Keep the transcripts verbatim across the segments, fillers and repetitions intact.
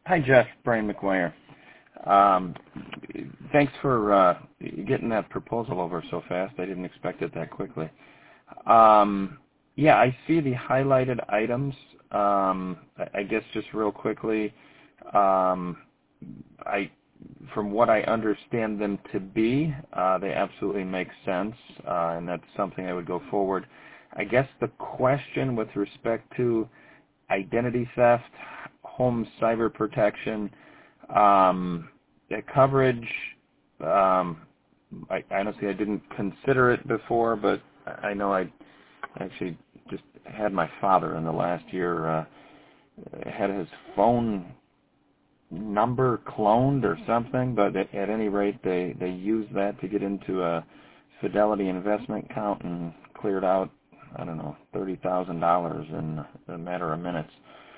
Hi, Jeff. Brian McGuire. Um, thanks for uh, getting that proposal over so fast. I didn't expect it that quickly. Um, yeah, I see the highlighted items. Um, I I guess just real quickly, um, I, from what I understand them to be, uh, they absolutely make sense, uh, and that's something I would go forward. I guess the question with respect to identity theft, home cyber protection, um, the coverage, um, I, honestly, I didn't consider it before, but I know I actually just had my father in the last year, uh, had his phone number cloned or something, but at, at any rate, they, they used that to get into a Fidelity investment account and cleared out, I don't know, thirty thousand dollars in a matter of minutes.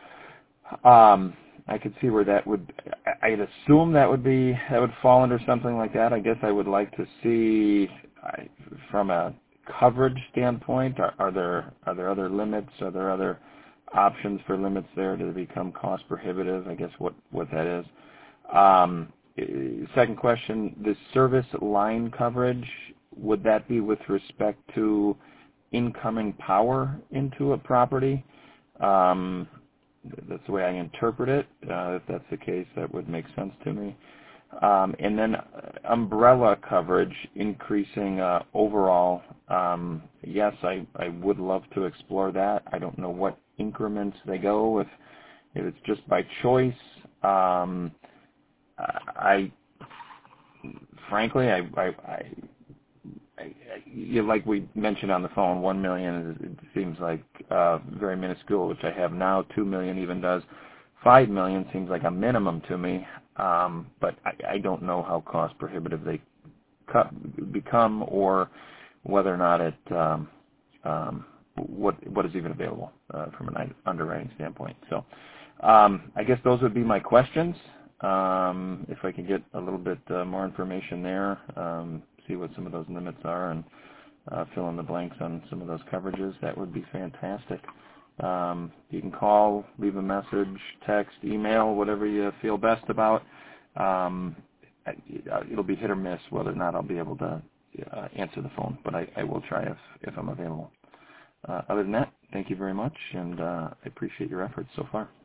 Um, I could see where that would, I'd assume that would be, that would fall under something like that. I guess I would like to see, I, from a coverage standpoint, are, are there are there other limits? Are there other options for limits there to become cost prohibitive? I guess what, what that is. Um, second question, the service line coverage, would that be with respect to incoming power into a property? Um, That's the way I interpret it. Uh, if that's the case, that would make sense to me. Um, and then umbrella coverage increasing uh, overall. Um, yes, I, I would love to explore that. I don't know what increments they go. If if it's just by choice, um, I frankly I, I, I I, I, you, like we mentioned on the phone, one million is, it seems like uh, very minuscule, which I have now. Two million even does. Five million seems like a minimum to me, um, but I, I don't know how cost prohibitive they cut, become, or whether or not it um, um, what what is even available uh, from an underwriting standpoint. So, um, I guess those would be my questions. Um, if I could get a little bit uh, more information there, um, see what some of those limits are, and uh, fill in the blanks on some of those coverages, that would be fantastic. Um, you can call, leave a message, text, email, whatever you feel best about. Um, it'll be hit or miss whether or not I'll be able to uh, answer the phone, but I, I will try if, if I'm available. Uh, other than that, thank you very much, and uh, I appreciate your efforts so far.